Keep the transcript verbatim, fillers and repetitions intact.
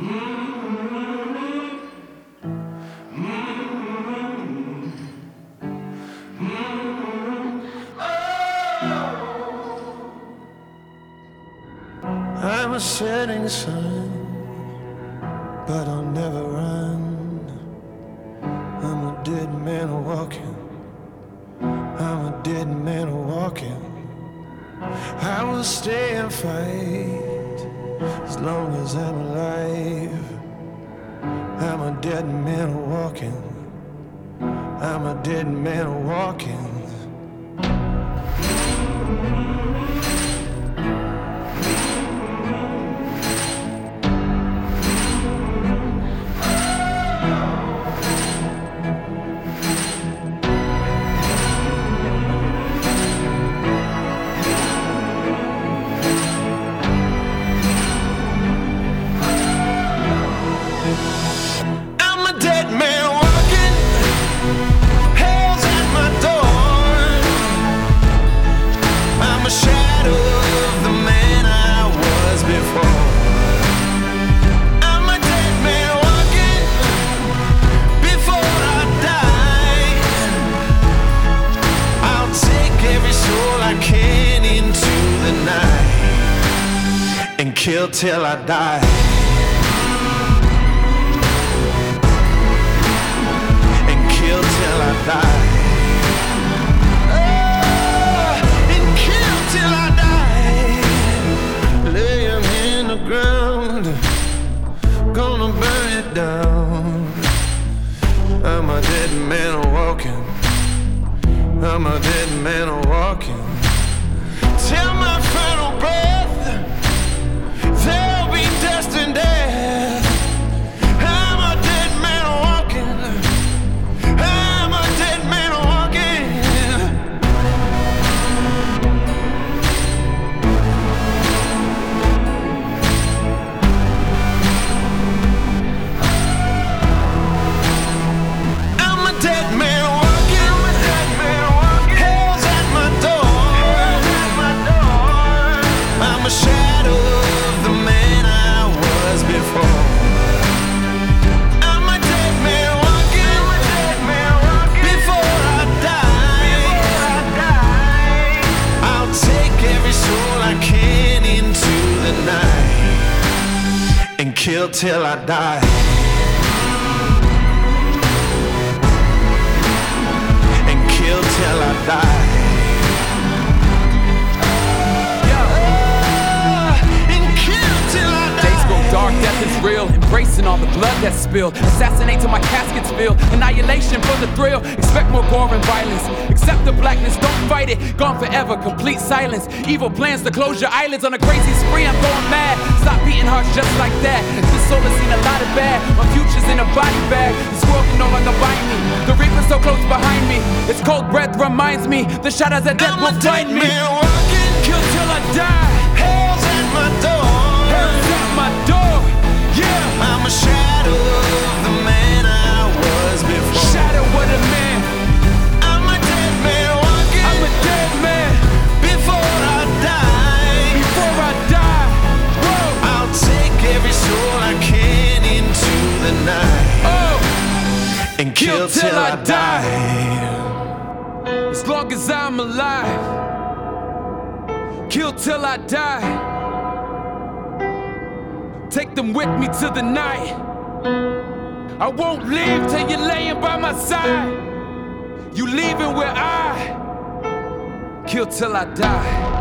I'm a setting sun, but I'll never run. I'm a dead man walking. I'm a dead man walking. I will stay and fight as long as I'm alive. I'm a dead man walking. I'm a dead man walking. And kill till I die. And kill till I die. Oh, and kill till I die. Lay him in the ground, gonna burn it down. I'm a dead man walking. I'm a dead man walking. Till my final breath, there'll be dust and death. I'm a dead man walking. I'm a dead man walking. I'm a dead man walking. Hell's at my door. I'm a shadow of the man I was before. I'm a dead man walking. Before I die, I'll take every soul I can into the night and kill till I die. And kill till I die. Dark death is real, embracing all the blood that's spilled. Assassinate till my casket's filled. Annihilation for the thrill. Expect more gore and violence. Accept the blackness, don't fight it. Gone forever, complete silence. Evil plans to close your eyelids on a crazy spree. I'm going mad. Stop beating hearts just like that. This soul has seen a lot of bad. My future's in a body bag. This world can no longer bind me. The reaper's so close behind me. Its cold breath reminds me the shadows of death will find me. Kill till I die. Hell's at my door. Hell's at my door. Yeah, I'm a shadow of the man I was before. Shadow of the man. I'm a dead man walking. I'm a dead man. Before I die. Before I die. Whoa. I'll take every soul I can into the night. Oh, and kill, kill till, till I, I die. die. As long as I'm alive. Kill till I die. Take them with me to the night. I won't leave till you're laying by my side. You leaving where I kill till I die.